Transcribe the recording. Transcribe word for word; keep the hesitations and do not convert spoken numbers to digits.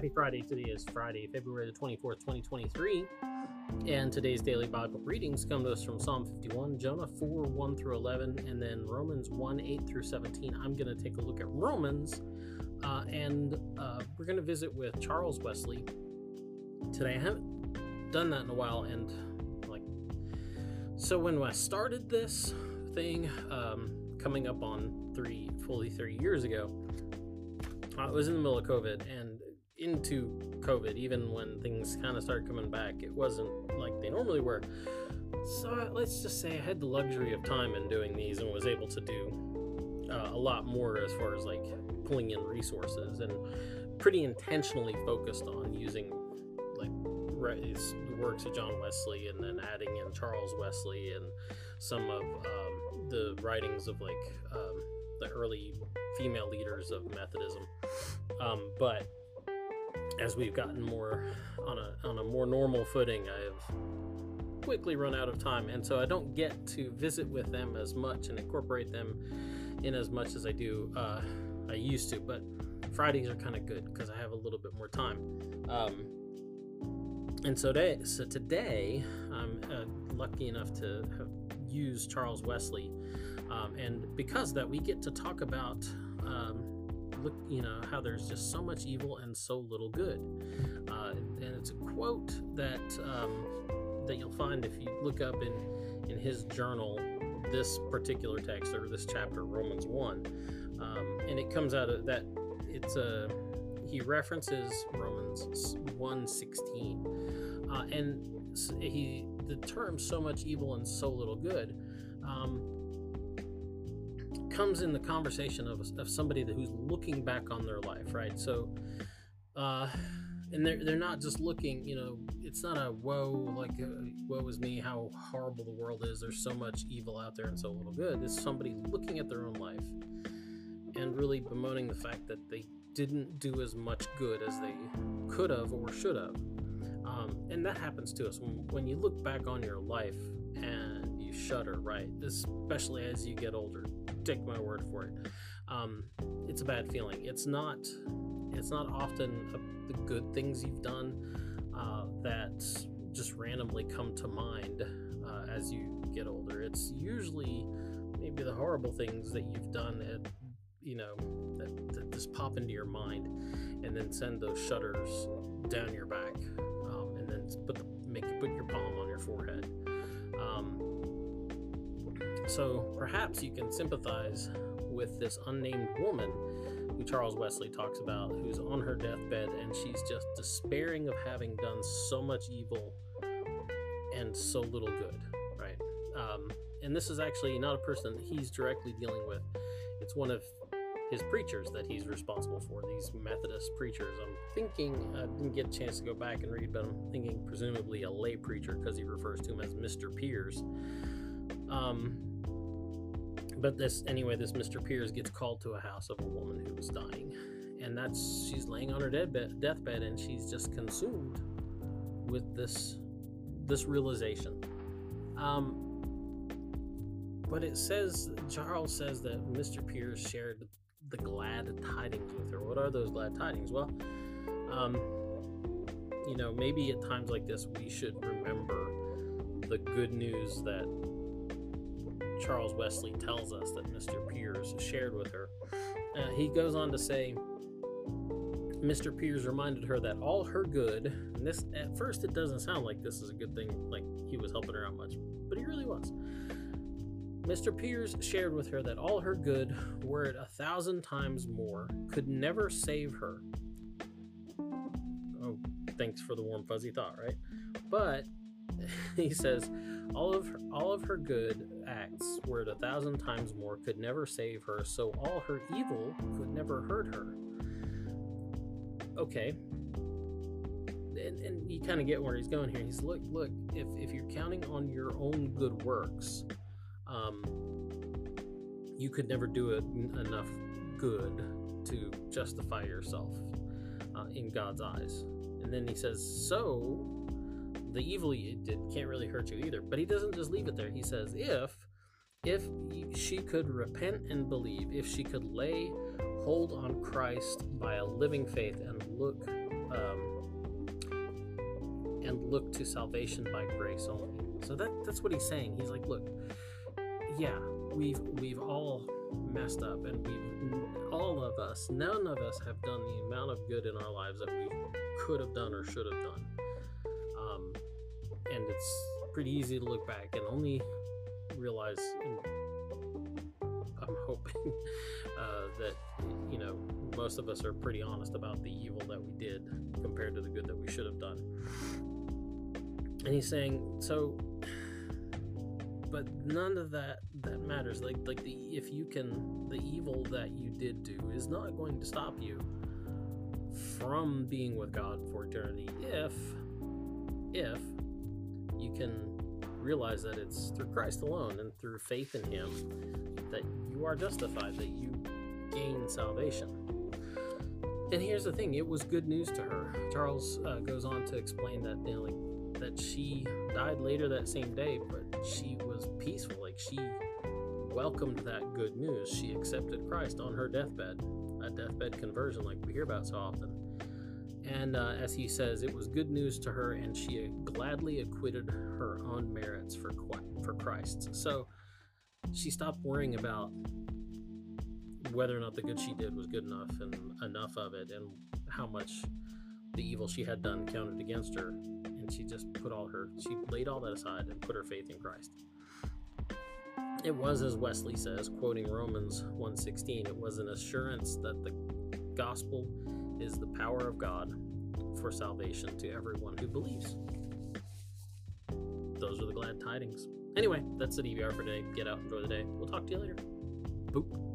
Happy Friday. Today is Friday, February the twenty-fourth, twenty twenty-three. And today's daily Bible readings come to us from Psalm fifty-one, Jonah four, one through eleven, and then Romans one, eight through seventeen. I'm going to take a look at Romans, uh, and uh, we're going to visit with Charles Wesley today. I haven't done that in a while, and like, so when I started this thing, um, coming up on three, fully three years ago, I was in the middle of COVID and into COVID, even when things kind of started coming back. It wasn't like they normally were. So let's just say I had the luxury of time in doing these and was able to do uh, a lot more as far as like pulling in resources, and pretty intentionally focused on using like the works of John Wesley, and then adding in Charles Wesley and some of um, the writings of like um, the early female leaders of Methodism. Um, but as we've gotten more on a on a more normal footing, I have quickly run out of time, and so I don't get to visit with them as much and incorporate them in as much as I do. Uh, I used to, but Fridays are kind of good because I have a little bit more time. Um, and so today, so today I'm uh, lucky enough to have used Charles Wesley, um, and because of that, we get to talk about. Um, Look, you know, how there's just so much evil and so little good. Uh, and it's a quote that um, that you'll find if you look up in, in his journal this particular text, or this chapter, Romans one. Um, and it comes out of that, it's a, he references Romans one sixteen. Uh, and he, the term so much evil and so little good, um, comes in the conversation of, of somebody that, who's looking back on their life, right? So, uh, and they're, they're not just looking, you know, it's not a woe, like, uh, woe is me, how horrible the world is, there's so much evil out there and so little good. It's somebody looking at their own life and really bemoaning the fact that they didn't do as much good as they could have or should have. Um, and that happens to us. When, when you look back on your life and you shudder, right? Especially as you get older. Take my word for it. Um, it's a bad feeling. It's not. It's not often a, the good things you've done uh, that just randomly come to mind uh, as you get older. It's usually maybe the horrible things that you've done that you know that, that just pop into your mind, and then send those shudders down your back, um, and then put the, make you put your palm on your forehead. Um, So perhaps you can sympathize with this unnamed woman who Charles Wesley talks about, who's on her deathbed, and she's just despairing of having done so much evil and so little good, right? Um, and this is actually not a person that he's directly dealing with. It's one of his preachers that he's responsible for, these Methodist preachers. I'm thinking, I didn't get a chance to go back and read, but I'm thinking presumably a lay preacher, because he refers to him as Mister Piers. Um, But this, anyway, this Mister Piers gets called to a house of a woman who was dying, and that's, she's laying on her deathbed, deathbed, and she's just consumed with this, this realization. Um, but it says, Charles says that Mister Piers shared the glad tidings with her. What are those glad tidings? Well, um, you know, maybe at times like this, we should remember the good news that Charles Wesley tells us that Mister Piers shared with her. Uh, he goes on to say, Mister Piers reminded her that all her good, and this, at first it doesn't sound like this is a good thing, like he was helping her out much, but he really was. Mister Piers shared with her that all her good, were it a thousand times more, could never save her. Oh, thanks for the warm fuzzy thought, right? But he says, all of her, all of her good acts, were it a thousand times more, could never save her, so all her evil could never hurt her. Okay. And, and you kind of get where he's going here. He's, look, look, if, if you're counting on your own good works, um, you could never do it enough good to justify yourself uh, in God's eyes. And then he says, so the evil you did can't really hurt you either. But he doesn't just leave it there. He says, if if she could repent and believe, if she could lay hold on Christ by a living faith and look um, and look to salvation by grace only. So that that's what he's saying. He's like, look, yeah, we've we've all messed up, and we've all of us, none of us have done the amount of good in our lives that we could have done or should have done. Um, and it's pretty easy to look back and only realize, and I'm hoping uh, that, you know, most of us are pretty honest about the evil that we did compared to the good that we should have done. And he's saying, so, but none of that that matters. Like, like the if you can, the evil that you did do is not going to stop you from being with God for eternity. If, if you can realize that it's through Christ alone and through faith in Him that you are justified, that you gain salvation. And here's the thing: it was good news to her. Charles uh, goes on to explain that, you know, like, that she died later that same day, but she was peaceful. Like, she welcomed that good news. She accepted Christ on her deathbed, a deathbed conversion like we hear about so often. And uh, as he says, it was good news to her, and she gladly acquitted her own merits for for Christ. So she stopped worrying about whether or not the good she did was good enough and enough of it, and how much the evil she had done counted against her. And she just put all her, she laid all that aside and put her faith in Christ. It was, as Wesley says, quoting Romans one sixteen, it was an assurance that the gospel is the power of God for salvation to everyone who believes. Those are the glad tidings. Anyway, that's the D V R for today. Get out, enjoy the day. We'll talk to you later. Boop.